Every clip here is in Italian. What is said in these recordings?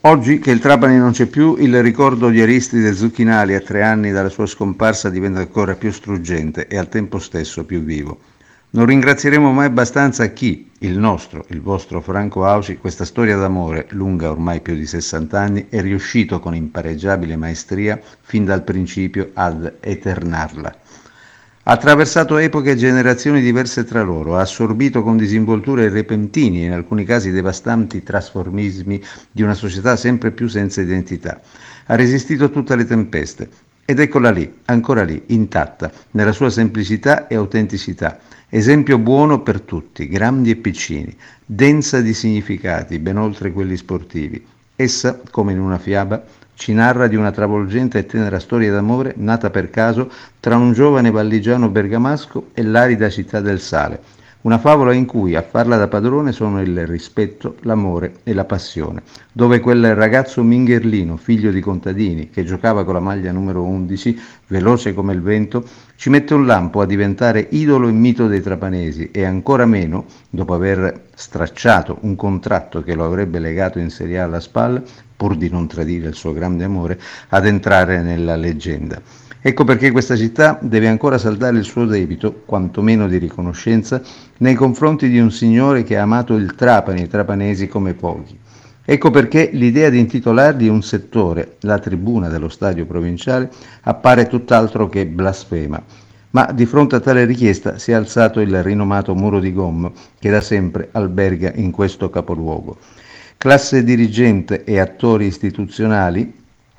Oggi che il Trapani non c'è più, il ricordo di Aristide Zucchinali a 3 anni dalla sua scomparsa diventa ancora più struggente e al tempo stesso più vivo. Non ringrazieremo mai abbastanza chi, il nostro, il vostro Franco Auci, questa storia d'amore, lunga ormai più di 60 anni, è riuscito con impareggiabile maestria fin dal principio ad eternarla. Ha attraversato epoche e generazioni diverse tra loro, ha assorbito con disinvoltura i repentini e in alcuni casi devastanti trasformismi di una società sempre più senza identità. Ha resistito a tutte le tempeste ed eccola lì, ancora lì, intatta, nella sua semplicità e autenticità. Esempio buono per tutti, grandi e piccini, densa di significati, ben oltre quelli sportivi. Essa, come in una fiaba, ci narra di una travolgente e tenera storia d'amore nata per caso tra un giovane valligiano bergamasco e l'arida città del sale. Una favola in cui a farla da padrone sono il rispetto, l'amore e la passione, dove quel ragazzo mingherlino, figlio di contadini, che giocava con la maglia numero 11, veloce come il vento, ci mette un lampo a diventare idolo e mito dei trapanesi e ancora meno, dopo aver stracciato un contratto che lo avrebbe legato in Serie A alla spalla, pur di non tradire il suo grande amore, ad entrare nella leggenda. Ecco perché questa città deve ancora saldare il suo debito, quantomeno di riconoscenza, nei confronti di un signore che ha amato il Trapani e i trapanesi come pochi. Ecco perché l'idea di intitolargli un settore, la tribuna dello stadio provinciale, appare tutt'altro che blasfema. Ma di fronte a tale richiesta si è alzato il rinomato muro di gomma che da sempre alberga in questo capoluogo. Classe dirigente e attori istituzionali,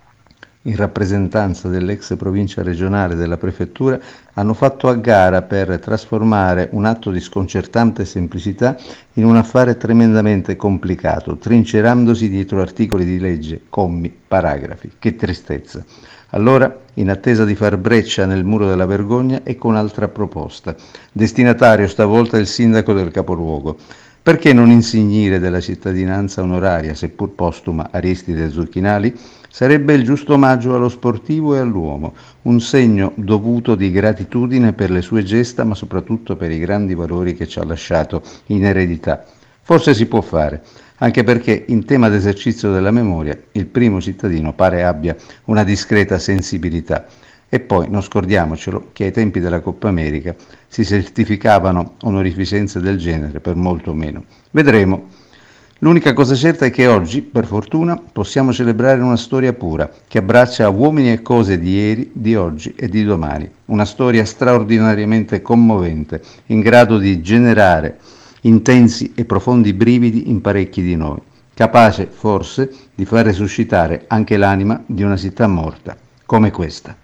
in rappresentanza dell'ex provincia regionale e della prefettura, hanno fatto a gara per trasformare un atto di sconcertante semplicità in un affare tremendamente complicato, trincerandosi dietro articoli di legge, commi, paragrafi. Che tristezza! Allora, in attesa di far breccia nel muro della vergogna, ecco un'altra proposta. Destinatario stavolta il sindaco del capoluogo. Perché non insignire della cittadinanza onoraria, seppur postuma, Aristide Zucchinali? Sarebbe il giusto omaggio allo sportivo e all'uomo, un segno dovuto di gratitudine per le sue gesta, ma soprattutto per i grandi valori che ci ha lasciato in eredità. Forse si può fare, anche perché in tema d'esercizio della memoria il primo cittadino pare abbia una discreta sensibilità. E poi non scordiamocelo che ai tempi della Coppa America si certificavano onorificenze del genere per molto meno. Vedremo. L'unica cosa certa è che oggi, per fortuna, possiamo celebrare una storia pura, che abbraccia uomini e cose di ieri, di oggi e di domani. Una storia straordinariamente commovente, in grado di generare intensi e profondi brividi in parecchi di noi, capace, forse, di far resuscitare anche l'anima di una città morta, come questa.